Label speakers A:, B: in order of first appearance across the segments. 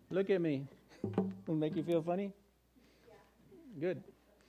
A: Look at me. Will make you feel funny? Good.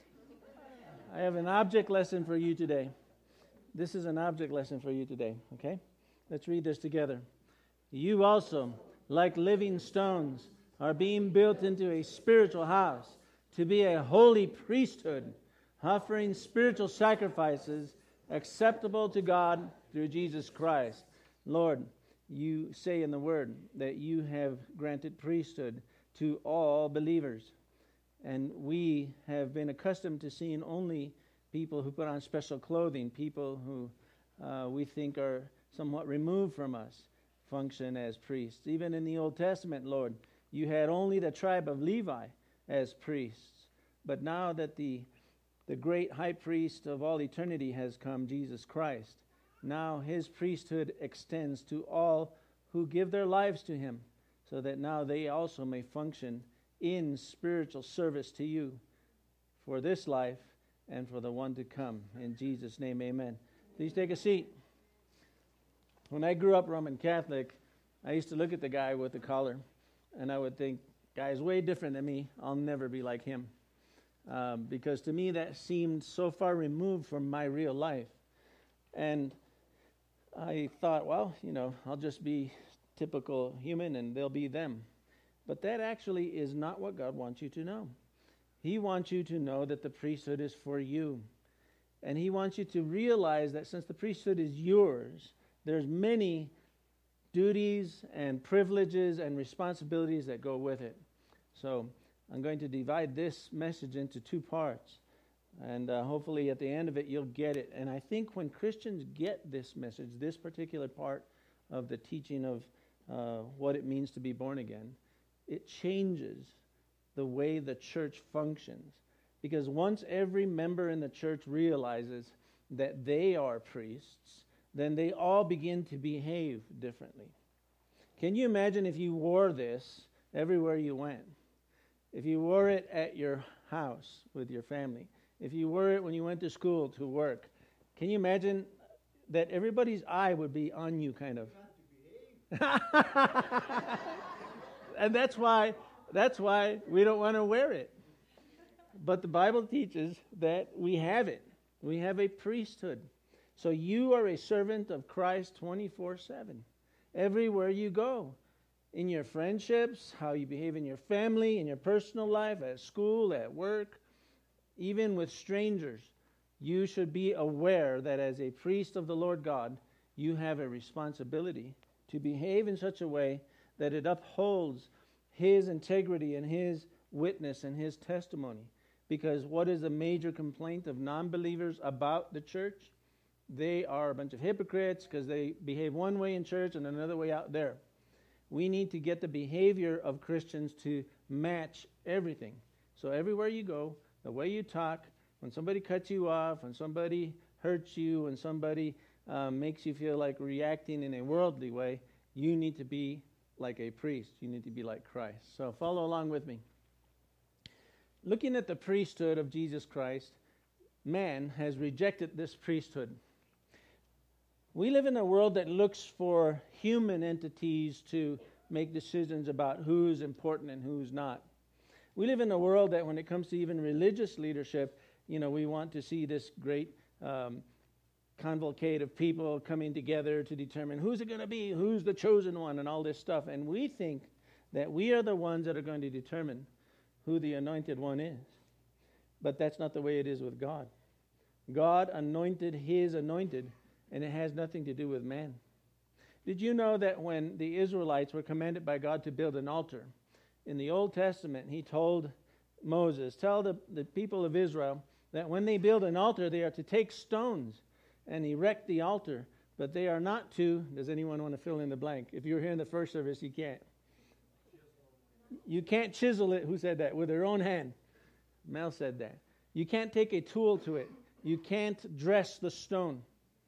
A: I have an object lesson for you today. This is an object lesson for you today, okay? Let's read this together. You also, like living stones, are being built into a spiritual house to be a holy priesthood, offering spiritual sacrifices acceptable to God through Jesus Christ. Lord, you say in the Word that you have granted priesthood to all believers. And we have been accustomed to seeing only people who put on special clothing, people who we think are somewhat removed from us, function as priests. Even in the Old Testament, Lord, you had only the tribe of Levi as priests. But now that the great high priest of all eternity has come, Jesus Christ, now his priesthood extends to all who give their lives to him, so that now they also may function in spiritual service to you for this life and for the one to come. In Jesus' name, amen. Please take a seat. When I grew up Roman Catholic, I used to look at the guy with the collar, and I would think, guy's way different than me. I'll never be like him. Because to me, that seemed so far removed from my real life. And I thought, well, I'll just be typical human and they'll be them. But that actually is not what God wants you to know. He wants you to know that the priesthood is for you. And he wants you to realize that since the priesthood is yours, there's many duties and privileges and responsibilities that go with it. So I'm going to divide this message into two parts. And hopefully at the end of it, you'll get it. And I think when Christians get this message, this particular part of the teaching of what it means to be born again, it changes the way the church functions. Because once every member in the church realizes that they are priests, then they all begin to behave differently. Can you imagine if you wore this everywhere you went? If you wore it at your house with your family, if you wore it when you went to school, to work, can you imagine that everybody's eye would be on you, kind of? And that's why we don't want to wear it. But the Bible teaches that we have it. We have a priesthood. So you are a servant of Christ 24/7. Everywhere you go. In your friendships, how you behave in your family, in your personal life, at school, at work, even with strangers, you should be aware that as a priest of the Lord God, you have a responsibility to behave in such a way that it upholds his integrity and his witness and his testimony. Because what is the major complaint of non-believers about the church? They are a bunch of hypocrites because they behave one way in church and another way out there. We need to get the behavior of Christians to match everything. So everywhere you go, the way you talk, when somebody cuts you off, when somebody hurts you, when somebody makes you feel like reacting in a worldly way, you need to be like a priest. You need to be like Christ. So follow along with me. Looking at the priesthood of Jesus Christ, man has rejected this priesthood. We live in a world that looks for human entities to make decisions about who's important and who's not. We live in a world that when it comes to even religious leadership, we want to see this great convocate of people coming together to determine who's it going to be, who's the chosen one, and all this stuff. And we think that we are the ones that are going to determine who the anointed one is. But that's not the way it is with God. God anointed his anointed, and it has nothing to do with man. Did you know that when the Israelites were commanded by God to build an altar, in the Old Testament, he told Moses, tell the people of Israel that when they build an altar, they are to take stones and erect the altar, but they are not to, does anyone want to fill in the blank? If you were here in the first service, you can't. You can't chisel it, who said that? With their own hand. Mel said that. You can't take a tool to it. You can't dress the stone.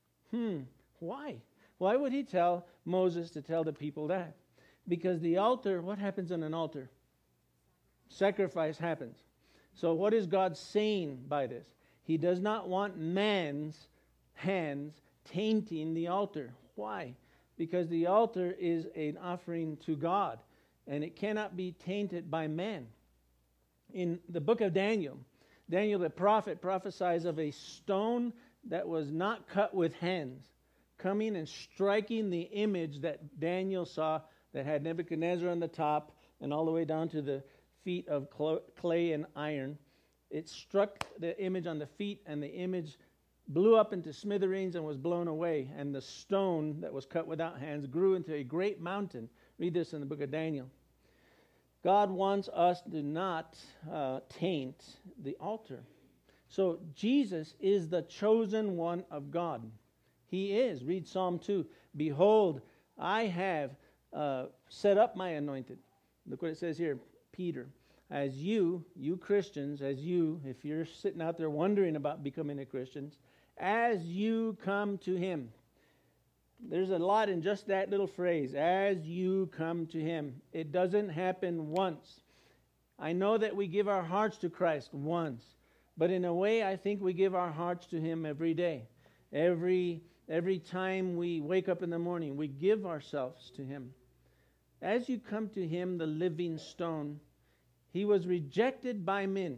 A: Why? Why would he tell Moses to tell the people that? Because the altar, what happens on an altar? Sacrifice happens. So what is God saying by this? He does not want man's hands tainting the altar. Why? Because the altar is an offering to God. and it cannot be tainted by man. In the book of Daniel, Daniel the prophet prophesies of a stone that was not cut with hands, coming and striking the image that Daniel saw that had Nebuchadnezzar on the top and all the way down to the feet of clay and iron. It struck the image on the feet, and the image blew up into smithereens and was blown away. And the stone that was cut without hands grew into a great mountain. Read this in the book of Daniel. God wants us to not taint the altar. So Jesus is the chosen one of God. He is. Read Psalm 2. Behold, I have set up my anointed. Look what it says here, Peter. As you Christians, if you're sitting out there wondering about becoming a Christian, as you come to Him. There's a lot in just that little phrase, as you come to Him. It doesn't happen once. I know that we give our hearts to Christ once, but in a way I think we give our hearts to Him every day. Every time we wake up in the morning, we give ourselves to Him. As you come to Him, the living stone, He was rejected by men.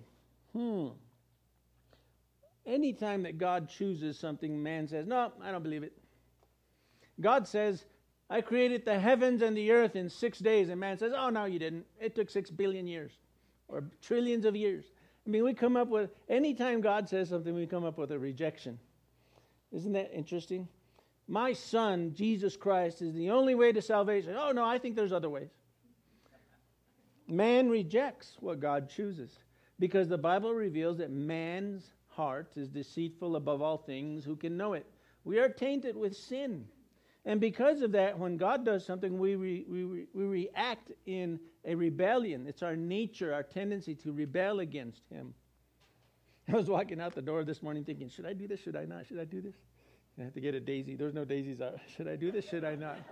A: Anytime that God chooses something, man says, no, I don't believe it. God says, I created the heavens and the earth in 6 days. And man says, oh, no, you didn't. It took 6 billion years or trillions of years. I mean, we come up with, anytime God says something, we come up with a rejection. Isn't that interesting? My Son, Jesus Christ, is the only way to salvation. Oh, no, I think there's other ways. Man rejects what God chooses because the Bible reveals that man's heart is deceitful above all things. Who can know it? We are tainted with sin. And because of that, when God does something, we react in a rebellion. It's our nature, our tendency to rebel against Him. I was walking out the door this morning thinking, should I do this? Should I not? Should I do this? I have to get a daisy. There's no daisies out. Should I do this? Should I not?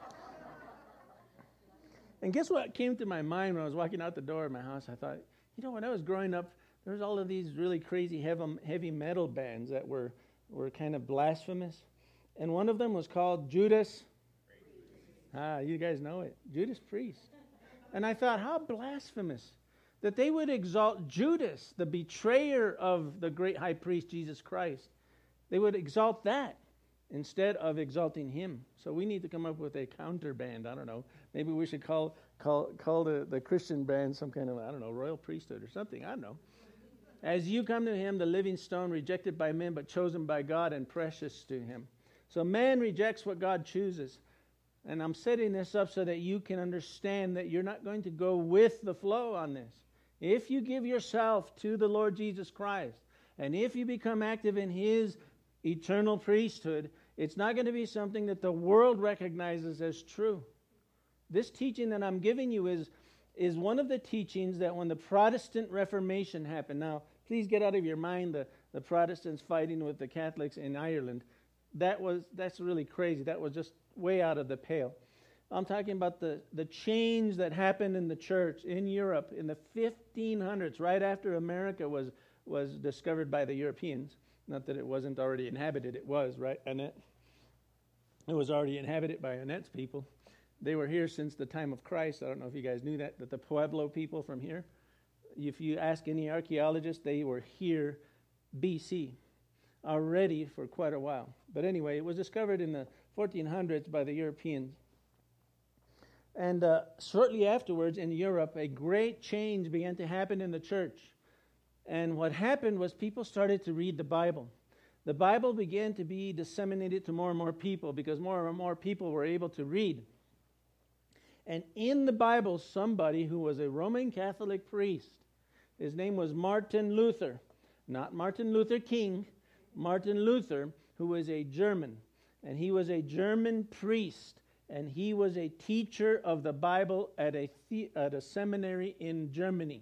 A: And guess what came to my mind when I was walking out the door of my house? I thought, when I was growing up, there was all of these really crazy heavy metal bands that were kind of blasphemous. And one of them was called Judas. You guys know it. Judas Priest. And I thought, how blasphemous that they would exalt Judas, the betrayer of the great high priest, Jesus Christ. They would exalt that instead of exalting Him. So we need to come up with a counter band. I don't know. Maybe we should call the Christian band some kind of, royal priesthood or something. I don't know. As you come to Him, the living stone, rejected by men, but chosen by God and precious to Him. So man rejects what God chooses. And I'm setting this up so that you can understand that you're not going to go with the flow on this. If you give yourself to the Lord Jesus Christ, and if you become active in His eternal priesthood, it's not going to be something that the world recognizes as true. This teaching that I'm giving you is one of the teachings that when the Protestant Reformation happened. Now, please get out of your mind the Protestants fighting with the Catholics in Ireland. That's really crazy. That was just way out of the pale. I'm talking about the change that happened in the church in Europe in the 1500s, right after America was discovered by the Europeans. Not that it wasn't already inhabited. It was, right, Annette? It was already inhabited by Annette's people. They were here since the time of Christ. I don't know if you guys knew that the Pueblo people from here, if you ask any archaeologist, they were here BC already for quite a while. But anyway, it was discovered in the 1400s by the Europeans. And shortly afterwards in Europe, a great change began to happen in the church. And what happened was people started to read the Bible. The Bible began to be disseminated to more and more people because more and more people were able to read. And in the Bible, somebody who was a Roman Catholic priest, his name was Martin Luther, not Martin Luther King, Martin Luther, who was a German. And he was a German priest, and he was a teacher of the Bible at a seminary in Germany.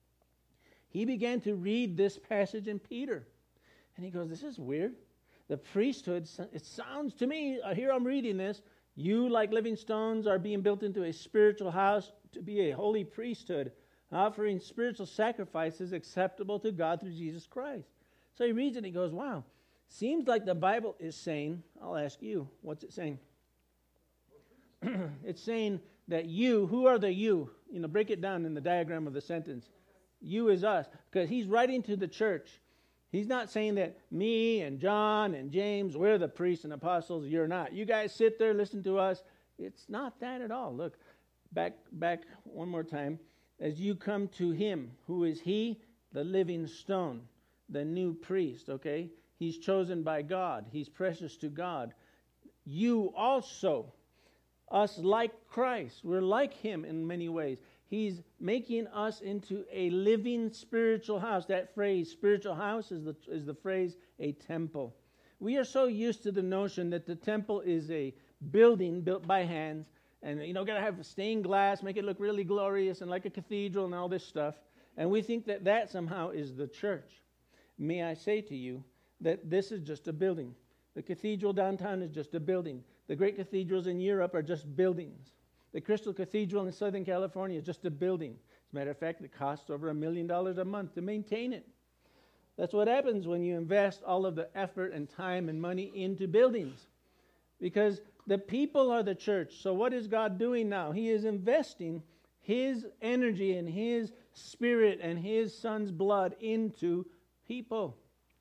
A: He began to read this passage in Peter. And he goes, this is weird. The priesthood, it sounds to me, here I'm reading this, you like living stones are being built into a spiritual house to be a holy priesthood, offering spiritual sacrifices acceptable to God through Jesus Christ. So he reads it and he goes, wow, seems like the Bible is saying, I'll ask you, what's it saying? It's saying that you, who are the you? Break it down in the diagram of the sentence. You is us. Because he's writing to the church. He's not saying that me and John and James, we're the priests and apostles, you're not. You guys sit there, listen to us. It's not that at all. Look, back one more time. As you come to him, who is he? The living stone, the new priest, okay? He's chosen by God. He's precious to God. You also, us like Christ, we're like him in many ways. He's making us into a living spiritual house. That phrase, spiritual house, is the phrase, a temple. We are so used to the notion that the temple is a building built by hands, and got to have stained glass, make it look really glorious and like a cathedral and all this stuff. And we think that somehow is the church. May I say to you that this is just a building. The cathedral downtown is just a building. The great cathedrals in Europe are just buildings. The Crystal Cathedral in Southern California is just a building. As a matter of fact, it costs over $1 million a month to maintain it. That's what happens when you invest all of the effort and time and money into buildings. Because the people are the church. So what is God doing now? He is investing his energy and his spirit and his son's blood into people.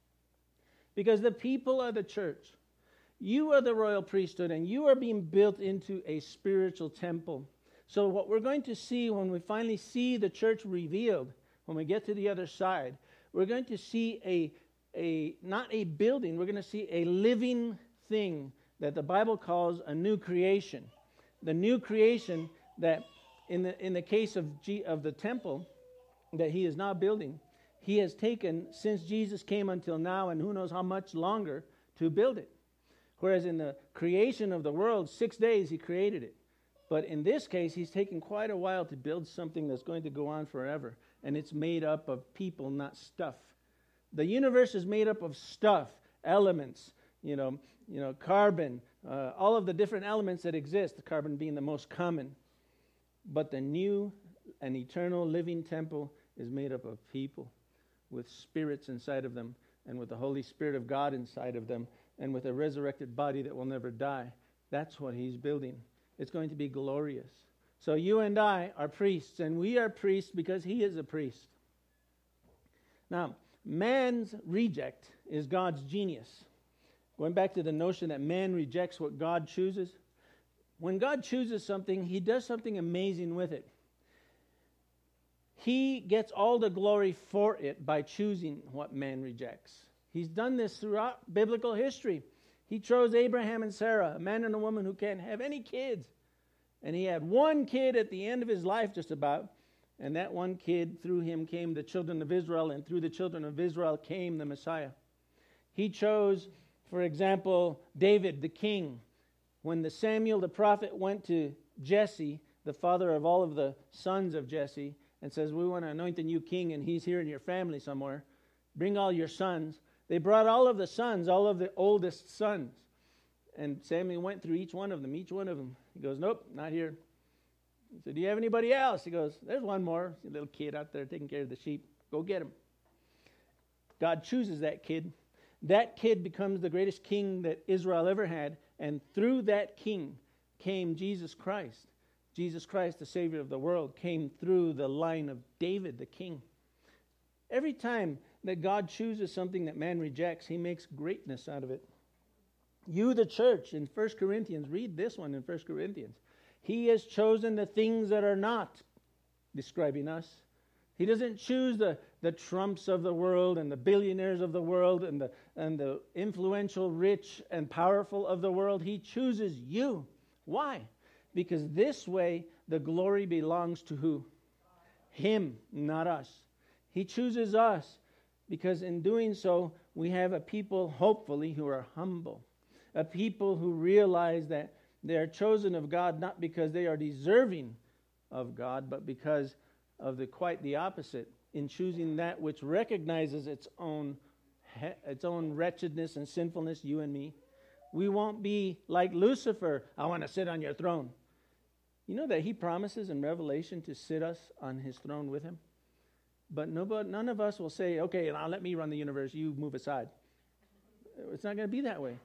A: Because the people are the church. You are the royal priesthood, and you are being built into a spiritual temple. So what we're going to see when we finally see the church revealed, when we get to the other side, we're going to see not a building, we're going to see a living thing that the Bible calls a new creation. The new creation that in the case of the temple that he is now building, he has taken since Jesus came until now, and who knows how much longer, to build it. Whereas in the creation of the world, 6 days he created it. But in this case, he's taken quite a while to build something that's going to go on forever. And it's made up of people, not stuff. The universe is made up of stuff, elements, carbon, all of the different elements that exist, the carbon being the most common. But the new and eternal living temple is made up of people with spirits inside of them and with the Holy Spirit of God inside of them, and with a resurrected body that will never die. That's what he's building. It's going to be glorious. So you and I are priests, and we are priests because he is a priest. Now, man's reject is God's genius. Going back to the notion that man rejects what God chooses. When God chooses something, he does something amazing with it. He gets all the glory for it by choosing what man rejects. He's done this throughout biblical history. He chose Abraham and Sarah, a man and a woman who can't have any kids. And he had one kid at the end of his life just about. And that one kid, through him came the children of Israel, and through the children of Israel came the Messiah. He chose, for example, David the king. When the Samuel the prophet went to Jesse, the father of all of the sons of Jesse, and says, we want to anoint a new king, and he's here in your family somewhere. Bring all your sons. They brought all of the sons, all of the oldest sons. And Samuel went through each one of them. He goes, nope, not here. He said, do you have anybody else? He goes, there's one more. A little kid out there taking care of the sheep. Go get him. God chooses that kid. That kid becomes the greatest king that Israel ever had. And through that king came Jesus Christ. Jesus Christ, the Savior of the world, came through the line of David, the king. Every time that God chooses something that man rejects, he makes greatness out of it. You, the church, in 1 Corinthians, read this one in 1 Corinthians. He has chosen the things that are not, describing us. He doesn't choose the Trumps of the world and the billionaires of the world and the influential, rich, and powerful of the world. He chooses you. Why? Because this way the glory belongs to who? Him, not us. He chooses us because in doing so, we have a people, hopefully, who are humble. A people who realize that they are chosen of God not because they are deserving of God, but because of quite the opposite, in choosing that which recognizes its own wretchedness and sinfulness, you and me. We won't be like Lucifer, I want to sit on your throne. You know that he promises in Revelation to sit us on his throne with him? But none of us will say, okay, now let me run the universe, you move aside. It's not going to be that way.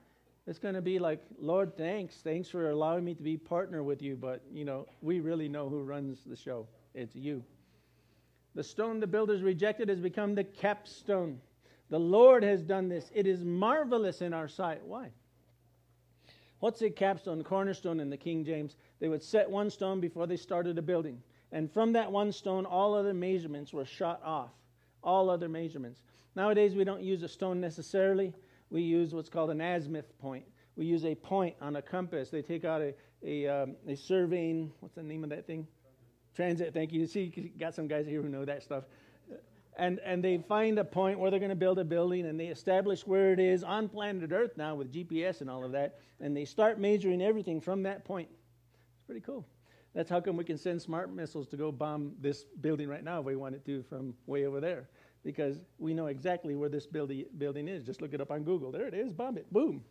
A: It's going to be like, Lord, thanks for allowing me to be partner with you, but, we really know who runs the show. It's you. The stone the builders rejected has become the capstone. The Lord has done this. It is marvelous in our sight. Why? What's a capstone, cornerstone in the King James? They would set one stone before they started a building. And from that one stone, all other measurements were shot off. All other measurements. Nowadays, we don't use a stone necessarily. We use what's called an azimuth point. We use a point on a compass. They take out a surveying, what's the name of that thing? Transit, thank you. See, you got some guys here who know that stuff. And they find a point where they're going to build a building, and they establish where it is on planet Earth now with GPS and all of that, and they start measuring everything from that point. It's pretty cool. That's how come we can send smart missiles to go bomb this building right now if we wanted to from way over there, because we know exactly where this building is. Just look it up on Google. There it is. Bomb it. Boom.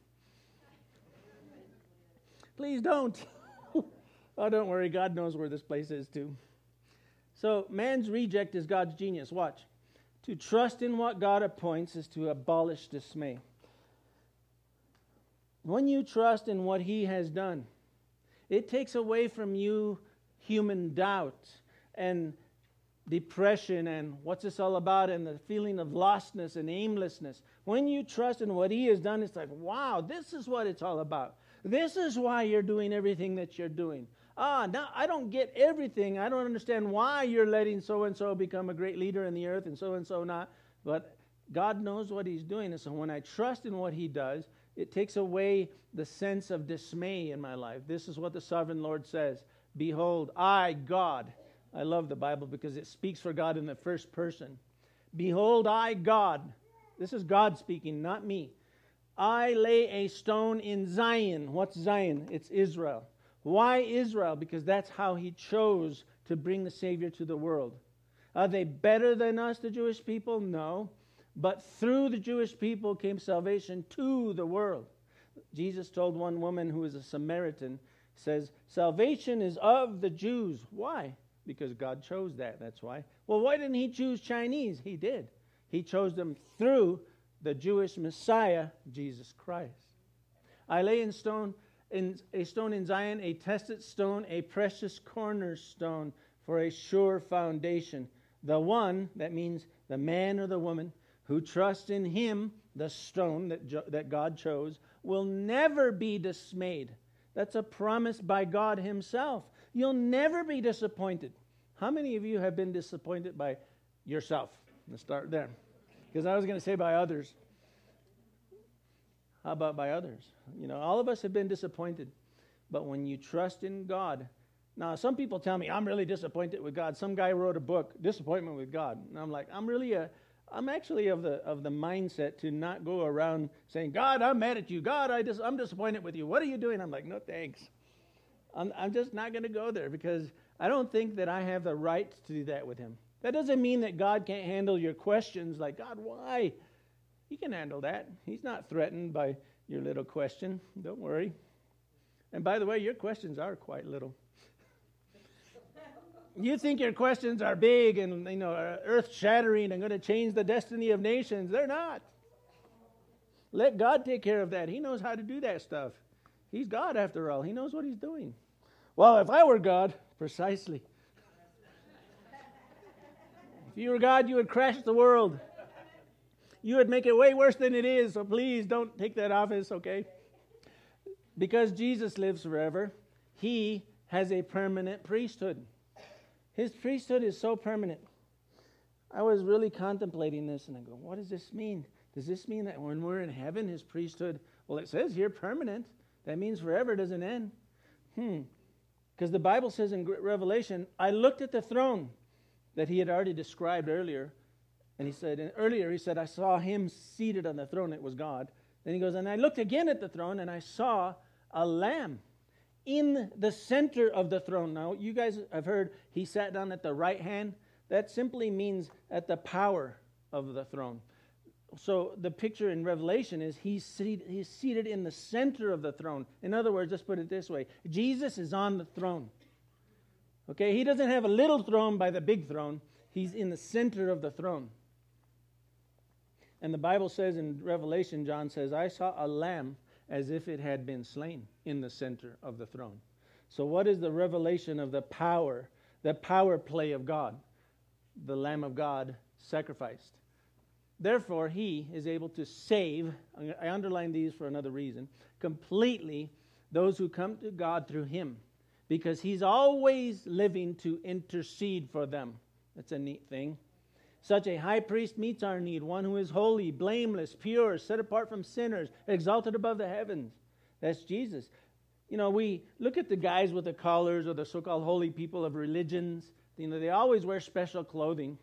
A: Please don't. Oh, don't worry. God knows where this place is too. So man's reject is God's genius. Watch. To trust in what God appoints is to abolish dismay. When you trust in what He has done, it takes away from you human doubt and depression and what's this all about and the feeling of lostness and aimlessness. When you trust in what He has done, it's like, wow, this is what it's all about. This is why you're doing everything that you're doing. Now I don't get everything. I don't understand why you're letting so-and-so become a great leader in the earth and so-and-so not. But God knows what He's doing. And so when I trust in what He does, it takes away the sense of dismay in my life. This is what the sovereign Lord says. Behold, I, God. I love the Bible because it speaks for God in the first person. Behold, I, God. This is God speaking, not me. I lay a stone in Zion. What's Zion? It's Israel. Why Israel? Because that's how He chose to bring the Savior to the world. Are they better than us, the Jewish people? No. But through the Jewish people came salvation to the world. Jesus told one woman who is a Samaritan, says, salvation is of the Jews. Why? Because God chose that. That's why. Well, why didn't He choose Chinese? He did. He chose them through the Jewish Messiah, Jesus Christ. I lay a stone in Zion, a tested stone, a precious cornerstone for a sure foundation. The one, that means the man or the woman, who trusts in Him, the stone that God chose, will never be dismayed. That's a promise by God Himself. You'll never be disappointed. How many of you have been disappointed by yourself? Let's start there. Because I was going to say by others. How about by others? All of us have been disappointed. But when you trust in God. Now, some people tell me, I'm really disappointed with God. Some guy wrote a book, Disappointment with God. And I'm like, I'm actually of the mindset to not go around saying, God, I'm mad at you. God, I'm disappointed with you. What are you doing? I'm like, no, thanks. I'm just not going to go there because I don't think that I have the right to do that with Him. That doesn't mean that God can't handle your questions like, God, why? He can handle that. He's not threatened by your little question. Don't worry. And by the way, your questions are quite little. You think your questions are big and, earth-shattering and going to change the destiny of nations. They're not. Let God take care of that. He knows how to do that stuff. He's God after all. He knows what He's doing. Well, if I were God, precisely. If you were God, you would crash the world. You would make it way worse than it is, so please don't take that office, okay? Because Jesus lives forever, He has a permanent priesthood. His priesthood is so permanent. I was really contemplating this, and I go, what does this mean? Does this mean that when we're in heaven, His priesthood, well, it says here permanent. That means forever, doesn't end. Because the Bible says in Revelation, I looked at the throne that He had already described earlier. And He said, I saw Him seated on the throne. It was God. Then He goes, and I looked again at the throne, and I saw a lamb in the center of the throne. Now, you guys have heard He sat down at the right hand. That simply means at the power of the throne. So the picture in Revelation is He's seated in the center of the throne. In other words, let's put it this way. Jesus is on the throne. Okay, He doesn't have a little throne by the big throne. He's in the center of the throne. And the Bible says in Revelation, John says, I saw a lamb, as if it had been slain in the center of the throne. So what is the revelation of the power play of God? The Lamb of God sacrificed. Therefore, he is able to save, I underline these for another reason, completely those who come to God through him, because he's always living to intercede for them. That's a neat thing. Such a high priest meets our need, one who is holy, blameless, pure, set apart from sinners, exalted above the heavens. That's Jesus. You know, we look at the guys with the collars or the so-called holy people of religions. You know, they always wear special clothing.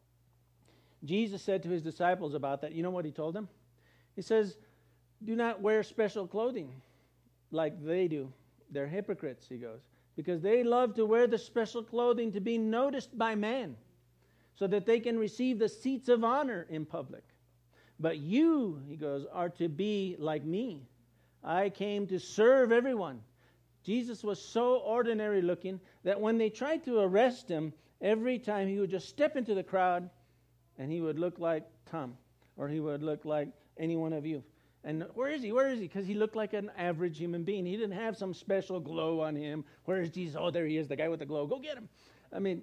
A: Jesus said to his disciples about that, you know what he told them? He says, do not wear special clothing like they do. They're hypocrites, he goes, because they love to wear the special clothing to be noticed by man, so that they can receive the seats of honor in public. But you, he goes, are to be like me. I came to serve everyone. Jesus was so ordinary looking that when they tried to arrest him, every time he would just step into the crowd and he would look like Tom, or he would look like any one of you. And where is he? Where is he? Because he looked like an average human being. He didn't have some special glow on him. Where is Jesus? Oh, there he is, the guy with the glow. Go get him. I mean,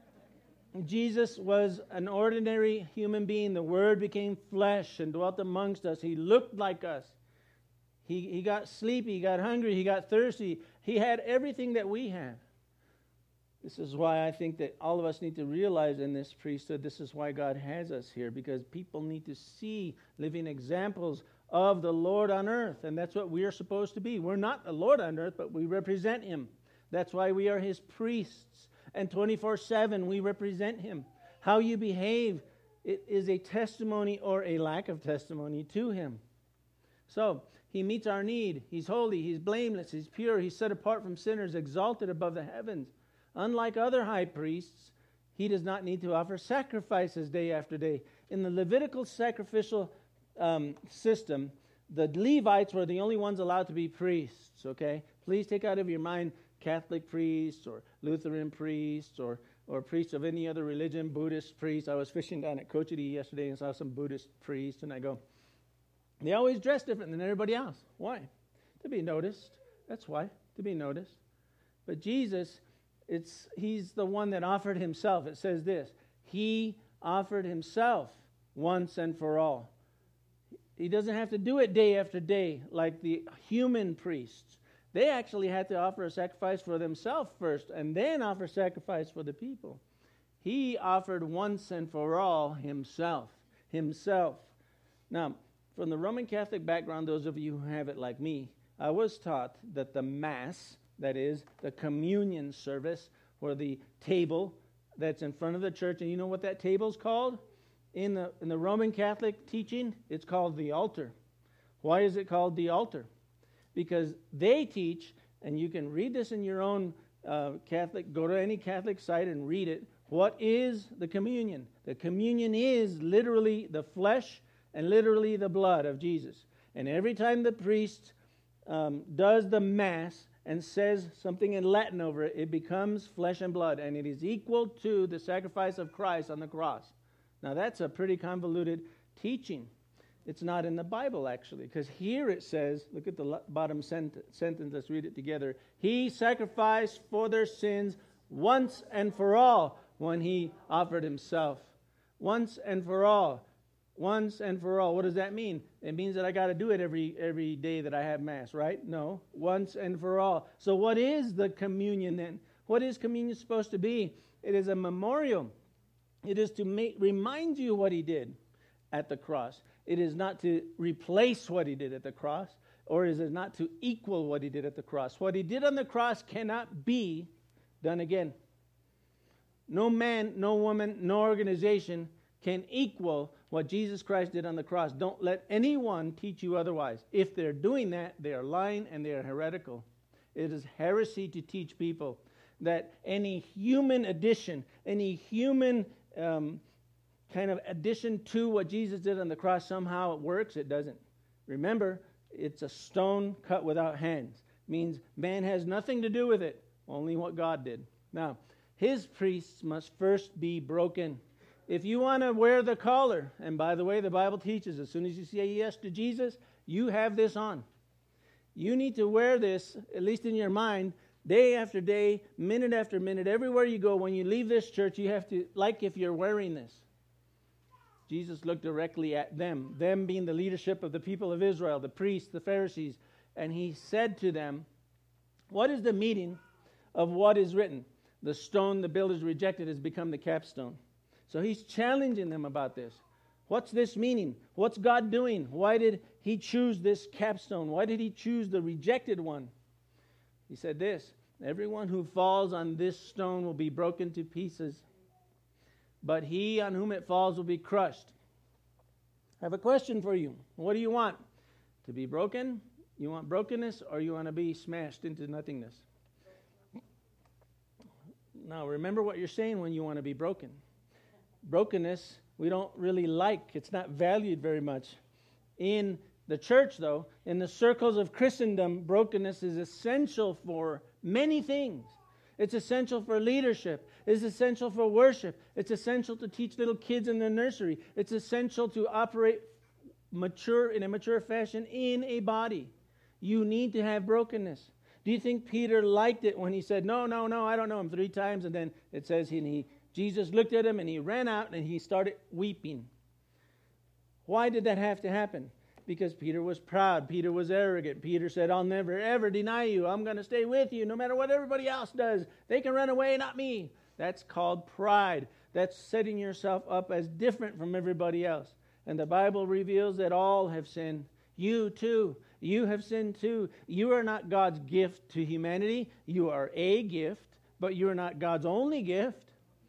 A: Jesus was an ordinary human being. The Word became flesh and dwelt amongst us. He looked like us. He got sleepy, he got hungry, he got thirsty. He had everything that we have. This is why I think that all of us need to realize in this priesthood, this is why God has us here, because people need to see living examples of the Lord on earth. And that's what we are supposed to be. We're not the Lord on earth, but we represent him. That's why we are his priests. And 24/7 we represent him. How you behave, it is a testimony or a lack of testimony to him. So, he meets our need. He's holy, he's blameless, he's pure, he's set apart from sinners, exalted above the heavens. Unlike other high priests, he does not need to offer sacrifices day after day. In the Levitical sacrificial system, the Levites were the only ones allowed to be priests, okay? Please take out of your mind Catholic priests or Lutheran priests or priests of any other religion, Buddhist priests. I was fishing down at Kochidi yesterday and saw some Buddhist priests, and I go, they always dress different than everybody else. Why? To be noticed. That's why, to be noticed. But Jesus, he's the one that offered himself. It says this, he offered himself once and for all. He doesn't have to do it day after day like the human priests. They actually had to offer a sacrifice for themselves first and then offer sacrifice for the people. He offered once and for all himself. Now, from the Roman Catholic background, those of you who have it like me, I was taught that the Mass, that is, the communion service, or the table that's in front of the church, and you know what that table's called? In the Roman Catholic teaching, it's called the altar. Why is it called the altar? Because they teach, and you can read this in your own Catholic, go to any Catholic site and read it. What is the communion? The communion is literally the flesh and literally the blood of Jesus. And every time the priest does the Mass and says something in Latin over it, it becomes flesh and blood, and it is equal to the sacrifice of Christ on the cross. Now that's a pretty convoluted teaching. It's not in the Bible, actually, because here it says, look at the bottom sentence, let's read it together. He sacrificed for their sins once and for all when he offered himself. Once and for all. Once and for all. What does that mean? It means that I got to do it every day that I have Mass, right? No. Once and for all. So what is the communion then? What is communion supposed to be? It is a memorial. It is to remind you what he did at the cross. It is not to replace what he did at the cross, or is it not to equal what he did at the cross. What he did on the cross cannot be done again. No man, no woman, no organization can equal what Jesus Christ did on the cross. Don't let anyone teach you otherwise. If they're doing that, they are lying and they are heretical. It is heresy to teach people that any human addition, any human kind of addition to what Jesus did on the cross, somehow it works. It doesn't. Remember, it's a stone cut without hands. It means man has nothing to do with it, only what God did. Now, his priests must first be broken. If you want to wear the collar, and by the way, the Bible teaches as soon as you say yes to Jesus, you have this on. You need to wear this, at least in your mind, day after day, minute after minute, everywhere you go. When you leave this church, you have to, like if you're wearing this. Jesus looked directly at them being the leadership of the people of Israel, the priests, the Pharisees, and he said to them, what is the meaning of what is written? The stone the builders rejected has become the capstone. So he's challenging them about this. What's this meaning? What's God doing? Why did he choose this capstone? Why did he choose the rejected one? He said this, everyone who falls on this stone will be broken to pieces, but he on whom it falls will be crushed. I have a question for you. What do you want? To be broken? You want brokenness, or you want to be smashed into nothingness? Now, remember what you're saying when you want to be broken. Brokenness, we don't really like. It's not valued very much. In the church, though, in the circles of Christendom, brokenness is essential for many things. It's essential for leadership. It's essential for worship. It's essential to teach little kids in the nursery. It's essential to operate in a mature fashion in a body. You need to have brokenness. Do you think Peter liked it when he said, no, I don't know him 3 times, and then it says Jesus looked at him and he ran out and he started weeping. Why did that have to happen? Because Peter was proud. Peter was arrogant. Peter said, I'll never, ever deny you. I'm going to stay with you no matter what everybody else does. They can run away, not me. That's called pride. That's setting yourself up as different from everybody else. And the Bible reveals that all have sinned. You too. You have sinned too. You are not God's gift to humanity. You are a gift, but you are not God's only gift.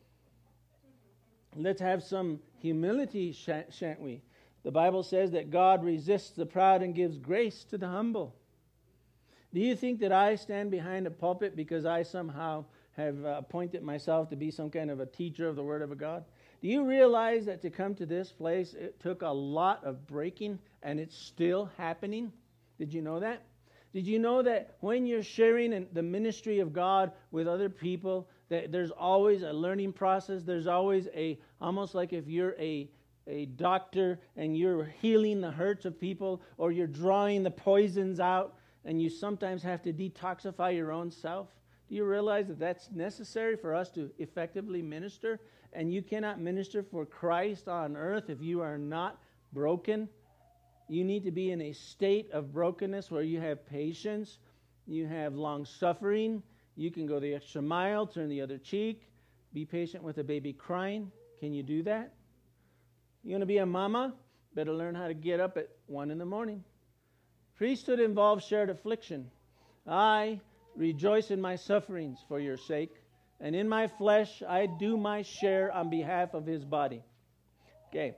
A: Let's have some humility, shan't we? The Bible says that God resists the proud and gives grace to the humble. Do you think that I stand behind a pulpit because I somehow have appointed myself to be some kind of a teacher of the Word of God? Do you realize that to come to this place, it took a lot of breaking, and it's still happening? Did you know that? Did you know that when you're sharing in the ministry of God with other people, that there's always a learning process? There's always almost like if you're a doctor and you're healing the hurts of people, or you're drawing the poisons out, and you sometimes have to detoxify your own self. Do you realize that that's necessary for us to effectively minister? And you cannot minister for Christ on earth if you are not broken. You need to be in a state of brokenness where you have patience, you have long suffering, you can go the extra mile, turn the other cheek, be patient with a baby crying. Can you do that? You want to be a mama? Better learn how to get up at 1 a.m. Priesthood involves shared affliction. I rejoice in my sufferings for your sake, and in my flesh I do my share on behalf of his body. Okay.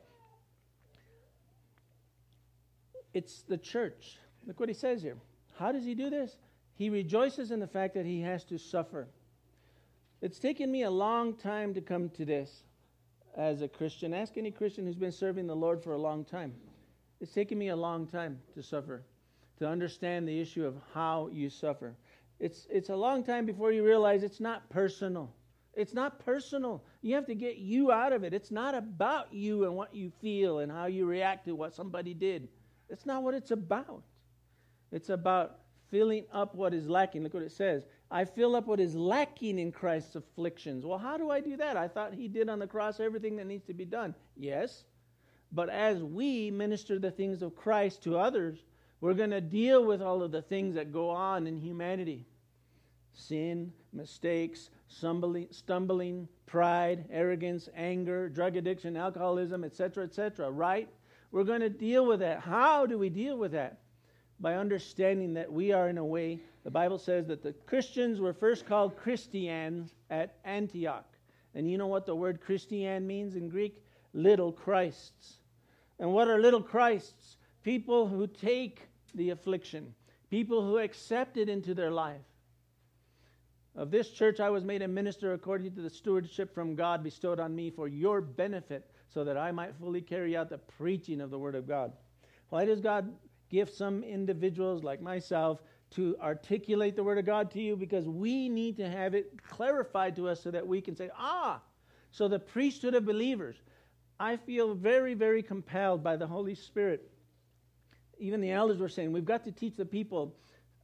A: It's the church. Look what he says here. How does he do this? He rejoices in the fact that he has to suffer. It's taken me a long time to come to this as a Christian. Ask any Christian who's been serving the Lord for a long time. It's taken me a long time to suffer, to understand the issue of how you suffer. It's a long time before you realize it's not personal. It's not personal. You have to get you out of it. It's not about you and what you feel and how you react to what somebody did. That's not what it's about. It's about filling up what is lacking. Look what it says. I fill up what is lacking in Christ's afflictions. Well, how do I do that? I thought he did on the cross everything that needs to be done. Yes. But as we minister the things of Christ to others, we're going to deal with all of the things that go on in humanity. Sin, mistakes, stumbling, pride, arrogance, anger, drug addiction, alcoholism, etc., right? We're going to deal with that. How do we deal with that? By understanding that we are, in a way, the Bible says that the Christians were first called Christians at Antioch. And you know what the word Christian means in Greek? Little Christs. And what are little Christs? People who take the affliction. People who accept it into their life. Of this church I was made a minister according to the stewardship from God bestowed on me for your benefit, so that I might fully carry out the preaching of the Word of God. Why does God give some individuals like myself to articulate the Word of God to you? Because we need to have it clarified to us so that we can say, so the priesthood of believers. I feel very, very compelled by the Holy Spirit. Even the elders were saying, we've got to teach the people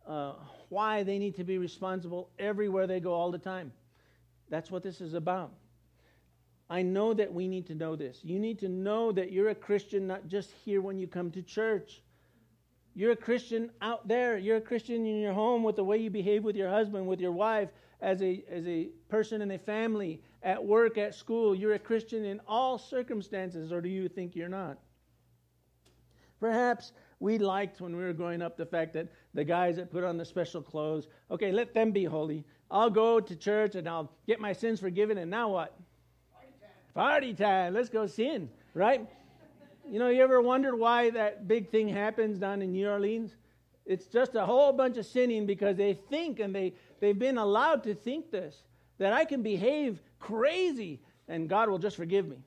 A: why they need to be responsible everywhere they go all the time. That's what this is about. I know that we need to know this. You need to know that you're a Christian not just here when you come to church. You're a Christian out there. You're a Christian in your home with the way you behave with your husband, with your wife, as a person in a family, at work, at school. You're a Christian in all circumstances, or do you think you're not? Perhaps we liked when we were growing up the fact that the guys that put on the special clothes, okay, let them be holy. I'll go to church and I'll get my sins forgiven, and now what? Party time. Let's go sin, right? You know, you ever wondered why that big thing happens down in New Orleans? It's just a whole bunch of sinning because they think, and they've been allowed to think this, that I can behave crazy and God will just forgive me.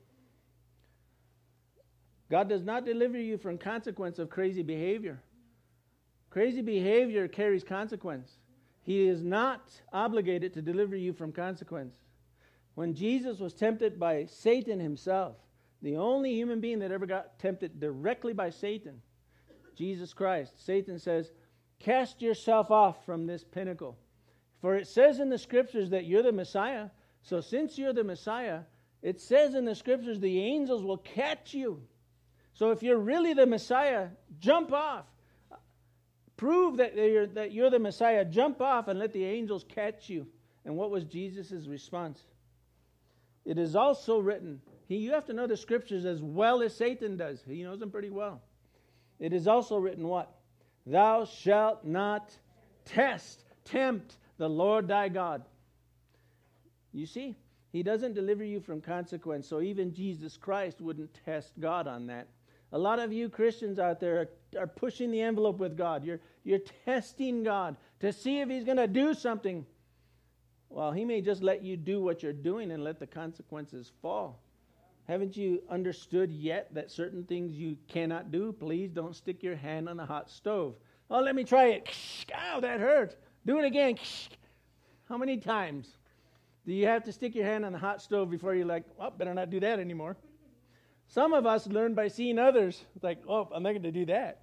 A: God does not deliver you from consequence of crazy behavior. Crazy behavior carries consequence. He is not obligated to deliver you from consequence. When Jesus was tempted by Satan himself, the only human being that ever got tempted directly by Satan, Jesus Christ, Satan says, cast yourself off from this pinnacle. For it says in the scriptures that you're the Messiah. So since you're the Messiah, it says in the scriptures the angels will catch you. So if you're really the Messiah, jump off. Prove that you're the Messiah. Jump off and let the angels catch you. And what was Jesus' response? It is also written. You have to know the scriptures as well as Satan does. He knows them pretty well. It is also written what? Thou shalt not tempt the Lord thy God. You see, he doesn't deliver you from consequence. So even Jesus Christ wouldn't test God on that. A lot of you Christians out there are pushing the envelope with God. You're testing God to see if he's going to do something. Well, he may just let you do what you're doing and let the consequences fall. Haven't you understood yet that certain things you cannot do? Please don't stick your hand on the hot stove. Oh, let me try it. Ow, that hurt. Do it again. How many times do you have to stick your hand on the hot stove before you're like, oh, better not do that anymore? Some of us learn by seeing others. It's like, oh, I'm not going to do that.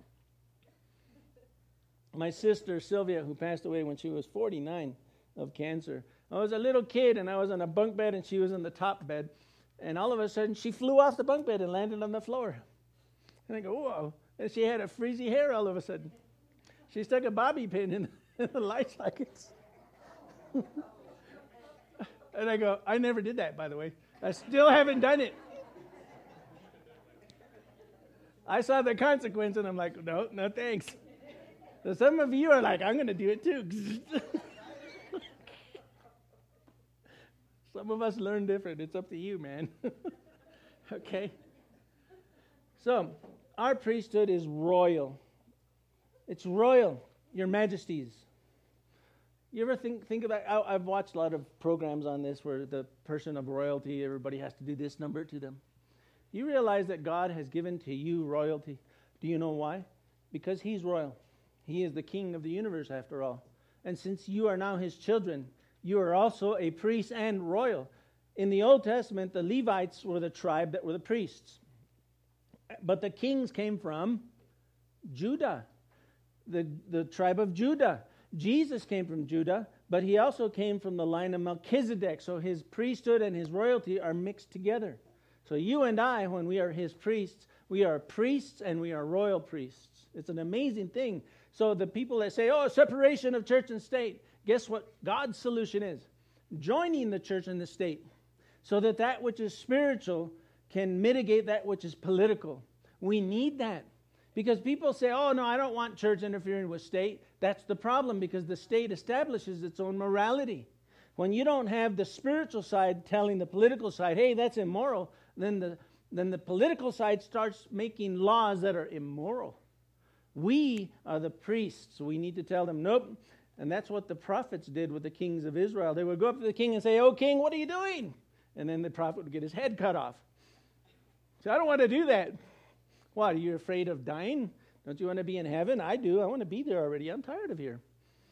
A: My sister, Sylvia, who passed away when she was 49 of cancer. I was a little kid, and I was on a bunk bed, and she was on the top bed. And all of a sudden, she flew off the bunk bed and landed on the floor. And I go, whoa. And she had a frizzy hair all of a sudden. She stuck a bobby pin in the light sockets. And I go, I never did that, by the way. I still haven't done it. I saw the consequence, and I'm like, no thanks. So some of you are like, I'm going to do it too. Some of us learn different. It's up to you, man. Okay? So, our priesthood is royal. It's royal, your majesties. You ever think about, I've watched a lot of programs on this where the person of royalty, everybody has to do this number to them. You realize that God has given to you royalty. Do you know why? Because he's royal. He is the king of the universe, after all. And since you are now his children, you are also a priest and royal. In the Old Testament, the Levites were the tribe that were the priests. But the kings came from Judah, the tribe of Judah. Jesus came from Judah, but he also came from the line of Melchizedek. So his priesthood and his royalty are mixed together. So you and I, when we are his priests, we are priests and we are royal priests. It's an amazing thing. So the people that say, oh, separation of church and state, guess what God's solution is? Joining the church and the state so that which is spiritual can mitigate that which is political. We need that. Because people say, oh, no, I don't want church interfering with state. That's the problem, because the state establishes its own morality. When you don't have the spiritual side telling the political side, hey, that's immoral, then the political side starts making laws that are immoral. We are the priests. We need to tell them, nope. And that's what the prophets did with the kings of Israel. They would go up to the king and say, oh, king, what are you doing? And then the prophet would get his head cut off. So I don't want to do that. What, are you afraid of dying? Don't you want to be in heaven? I do. I want to be there already. I'm tired of here.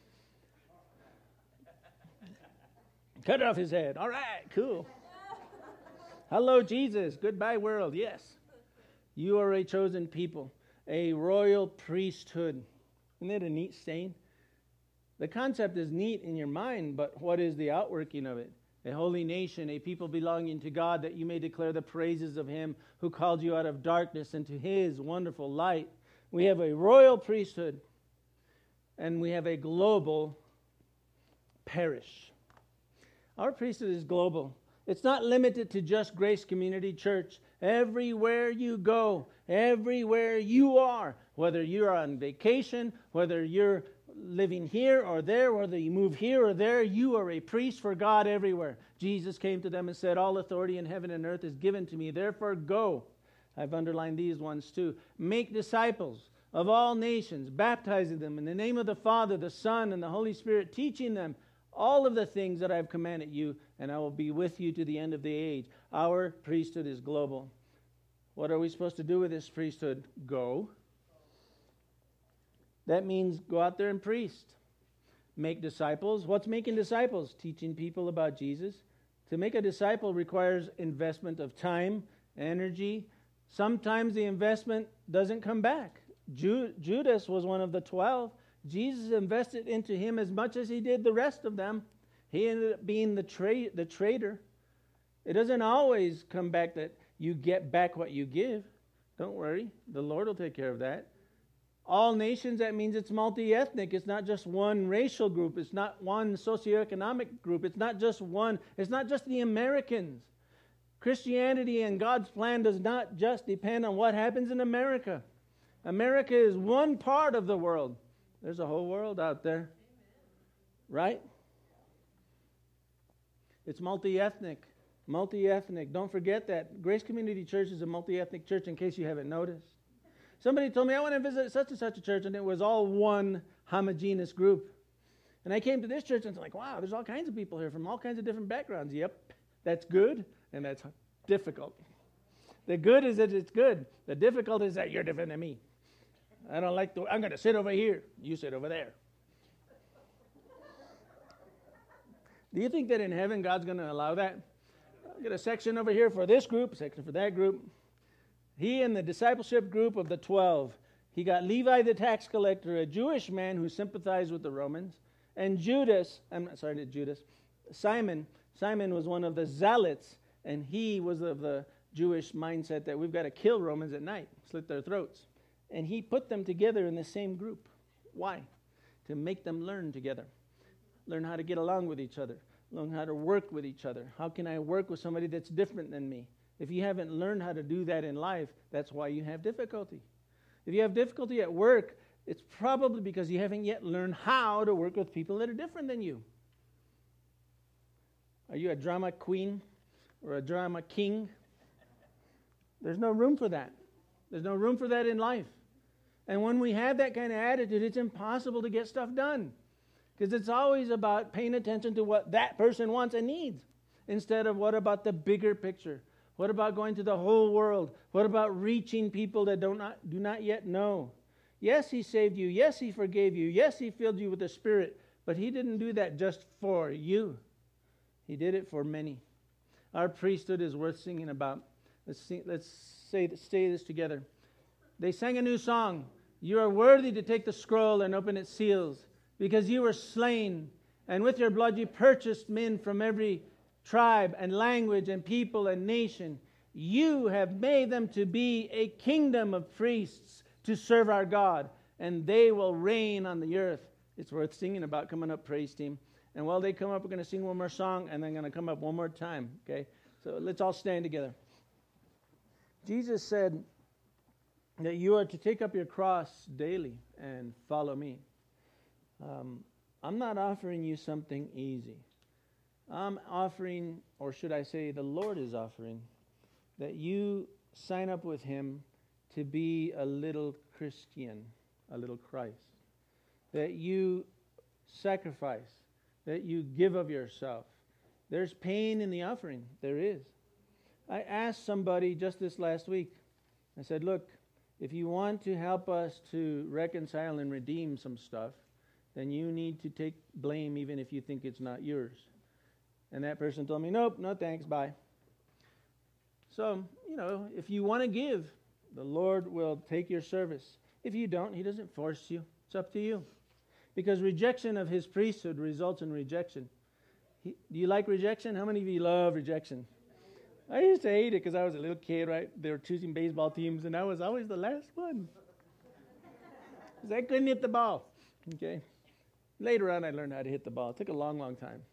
A: Cut off his head. All right, cool. Hello, Jesus. Goodbye, world. Yes. You are a chosen people, a royal priesthood. Isn't that a neat saying? The concept is neat in your mind, but what is the outworking of it? A holy nation, a people belonging to God, that you may declare the praises of him who called you out of darkness into his wonderful light. We have a royal priesthood, and we have a global parish. Our priesthood is global. It's not limited to just Grace Community Church. Everywhere you go, everywhere you are, whether you're on vacation, whether you're living here or there, whether you move here or there, you are a priest for God everywhere. Jesus came to them and said, all authority in heaven and earth is given to me. Therefore go. I've underlined these ones too. Make disciples of all nations, baptizing them in the name of the Father, the Son, and the Holy Spirit, teaching them all of the things that I've commanded you, and I will be with you to the end of the age. Our priesthood is global. What are we supposed to do with this priesthood? Go. That means go out there and priest. Make disciples. What's making disciples? Teaching people about Jesus. To make a disciple requires investment of time, energy. Sometimes the investment doesn't come back. Judas was one of the 12. Jesus invested into him as much as he did the rest of them. He ended up being the traitor. It doesn't always come back that you get back what you give. Don't worry. The Lord will take care of that. All nations, that means it's multi-ethnic. It's not just one racial group. It's not one socioeconomic group. It's not just the Americans. Christianity and God's plan does not just depend on what happens in America. America is one part of the world. There's a whole world out there. Right? It's multi-ethnic. Multi-ethnic. Don't forget that. Grace Community Church is a multi-ethnic church, in case you haven't noticed. Somebody told me, I want to visit such and such a church, and it was all one homogeneous group. And I came to this church, and it's like, wow, there's all kinds of people here from all kinds of different backgrounds. Yep, that's good, and that's difficult. The good is that it's good. The difficult is that you're different than me. I'm going to sit over here. You sit over there. Do you think that in heaven God's going to allow that? I'll get a section over here for this group, a section for that group. He and the discipleship group of the 12, he got Levi the tax collector, a Jewish man who sympathized with the Romans, and Simon. Simon was one of the zealots, and he was of the Jewish mindset that we've got to kill Romans at night, slit their throats. And he put them together in the same group. Why? To make them learn together. Learn how to get along with each other. Learn how to work with each other. How can I work with somebody that's different than me? If you haven't learned how to do that in life, that's why you have difficulty. If you have difficulty at work, it's probably because you haven't yet learned how to work with people that are different than you. Are you a drama queen or a drama king? There's no room for that. There's no room for that in life. And when we have that kind of attitude, it's impossible to get stuff done. Because it's always about paying attention to what that person wants and needs, instead of what about the bigger picture. What about going to the whole world? What about reaching people that do not yet know? Yes, he saved you. Yes, he forgave you. Yes, he filled you with the Spirit. But he didn't do that just for you. He did it for many. Our priesthood is worth singing about. Let's say this together. They sang a new song. You are worthy to take the scroll and open its seals, because you were slain, and with your blood you purchased men from every tribe and language and people and nation. You have made them to be a kingdom of priests to serve our God, and they will reign on the earth. It's worth singing about. Coming up, praise team. And while they come up, we're going to sing one more song, and then going to come up one more time. Okay? So let's all stand together. Jesus said that you are to take up your cross daily and follow me. I'm not offering you something easy. I'm offering, or should I say the Lord is offering, that you sign up with him to be a little Christian, a little Christ. That you sacrifice, that you give of yourself. There's pain in the offering. There is. I asked somebody just this last week, I said, look, if you want to help us to reconcile and redeem some stuff, then you need to take blame even if you think it's not yours. And that person told me, nope, no thanks, bye. So, if you want to give, the Lord will take your service. If you don't, he doesn't force you. It's up to you. Because rejection of his priesthood results in rejection. Do you like rejection? How many of you love rejection? I used to hate it because I was a little kid, right? They were choosing baseball teams, and I was always the last one. Because I couldn't hit the ball. Okay. Later on, I learned how to hit the ball. It took a long, long time.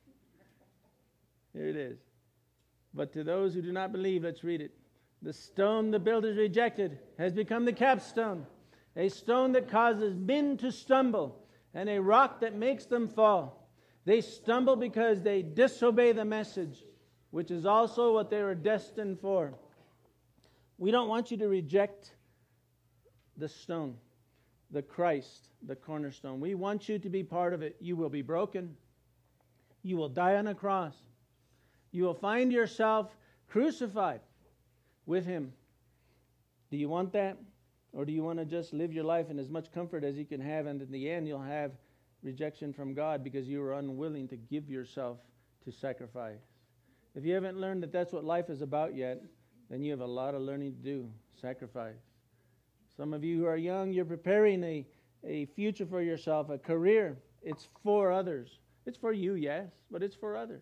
A: Here it is. But to those who do not believe, let's read it. The stone the builders rejected has become the capstone, a stone that causes men to stumble, and a rock that makes them fall. They stumble because they disobey the message, which is also what they were destined for. We don't want you to reject the stone, the Christ, the cornerstone. We want you to be part of it. You will be broken. You will die on a cross. You will find yourself crucified with him. Do you want that? Or do you want to just live your life in as much comfort as you can have, and in the end you'll have rejection from God because you were unwilling to give yourself to sacrifice? If you haven't learned that that's what life is about yet, then you have a lot of learning to do. Sacrifice. Some of you who are young, you're preparing a future for yourself, a career. It's for others. It's for you, yes, but it's for others.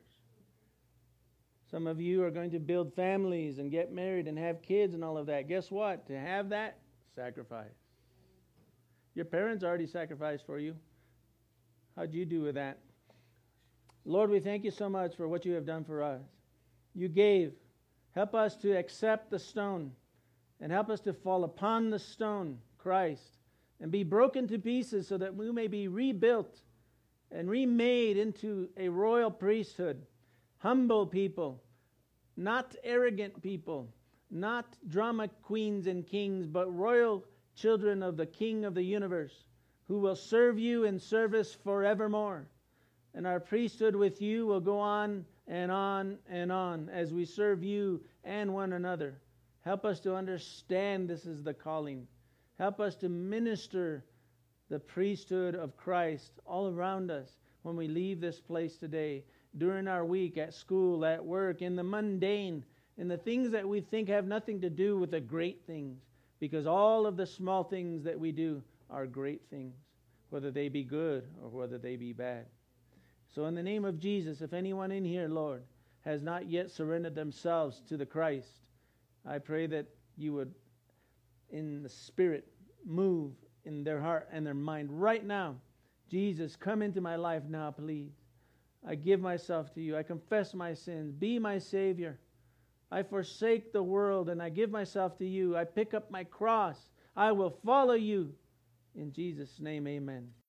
A: Some of you are going to build families and get married and have kids and all of that. Guess what? To have that, sacrifice. Your parents already sacrificed for you. How'd you do with that? Lord, we thank you so much for what you have done for us. You gave. Help us to accept the stone and help us to fall upon the stone, Christ, and be broken to pieces so that we may be rebuilt and remade into a royal priesthood. Humble people, not arrogant people, not drama queens and kings, but royal children of the King of the universe, who will serve you in service forevermore. And our priesthood with you will go on and on and on as we serve you and one another. Help us to understand this is the calling. Help us to minister the priesthood of Christ all around us when we leave this place today, during our week, at school, at work, in the mundane, in the things that we think have nothing to do with the great things, because all of the small things that we do are great things, whether they be good or whether they be bad. So in the name of Jesus, if anyone in here, Lord, has not yet surrendered themselves to the Christ, I pray that you would, in the Spirit, move in their heart and their mind right now. Jesus, come into my life now, please. I give myself to you. I confess my sins. Be my Savior. I forsake the world and I give myself to you. I pick up my cross. I will follow you. In Jesus' name, amen.